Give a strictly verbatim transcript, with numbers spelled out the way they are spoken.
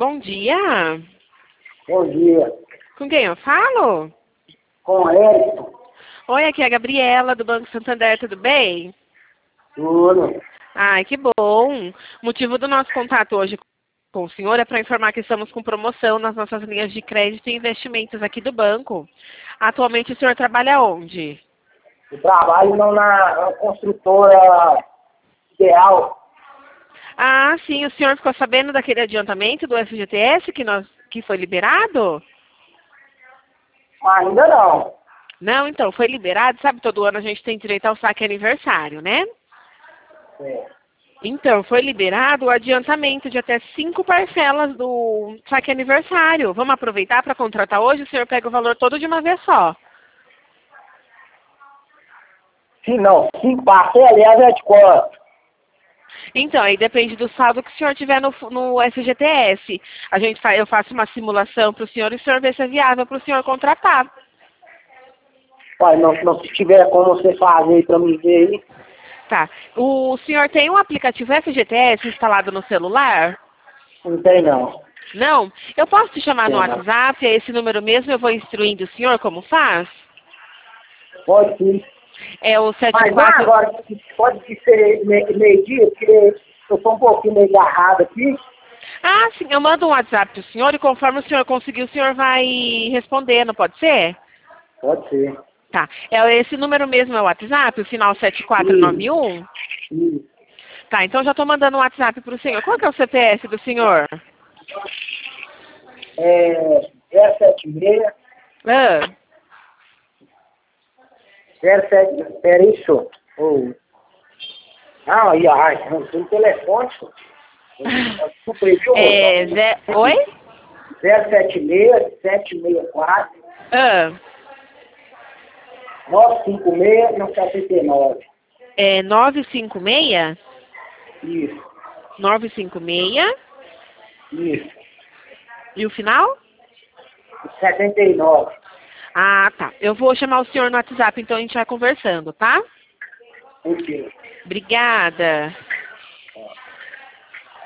Bom dia. Bom dia. Com quem eu falo? Com o Érico. Oi, aqui é a Gabriela, do Banco Santander, tudo bem? Tudo. Ai, que bom. O motivo do nosso contato hoje com o senhor é para informar que estamos com promoção nas nossas linhas de crédito e investimentos aqui do banco. Atualmente o senhor trabalha onde? Eu trabalho não na, na construtora Ideal. Ah, sim, o senhor ficou sabendo daquele adiantamento do F G T S que, nós, que foi liberado? Ainda não. Não, então, foi liberado. Sabe, todo ano a gente tem direito ao saque aniversário, né? É. Então, foi liberado o adiantamento de até cinco parcelas do saque aniversário. Vamos aproveitar para contratar hoje? O senhor pega o valor todo de uma vez só. Se não, cinco parcelas, aliás, é de quanto? Então, aí depende do saldo que o senhor tiver no, no F G T S. A gente fa eu faço uma simulação para o senhor e o senhor vê se é viável para o senhor contratar. Olha, não, não, se tiver como você fazer para me ver aí. Tá. O senhor tem um aplicativo F G T S instalado no celular? Não tem não. Não? Eu posso te chamar no Tem não. WhatsApp, é esse número mesmo, eu vou instruindo o senhor como faz? Pode sim. É o sete Mas não quatro... agora, pode ser me- meio-dia, porque eu estou um pouquinho meio agarrado aqui. Ah, sim, eu mando um WhatsApp para o senhor e conforme o senhor conseguir, o senhor vai respondendo, pode ser? Pode ser. Tá. É, esse número mesmo é o WhatsApp, o final sete quatro nove um? Isso. Tá, então já estou mandando um WhatsApp para o senhor. Qual que é o C P F do senhor? É zero sete seis, Ah, zero sete, peraí, senhor. Oh. Não, aí, ai, não tem telefone, senhor. Suprimiu, é, Zé... Oi? zero sete seis, sete seis quatro, Ah, nove cinco seis, não setenta e nove. é nove cinco seis? Isso, nove cinco seis. isso. E o final? setenta e nove. Ah, tá. Eu vou chamar o senhor no WhatsApp, então a gente vai conversando, tá? Ok. Obrigada.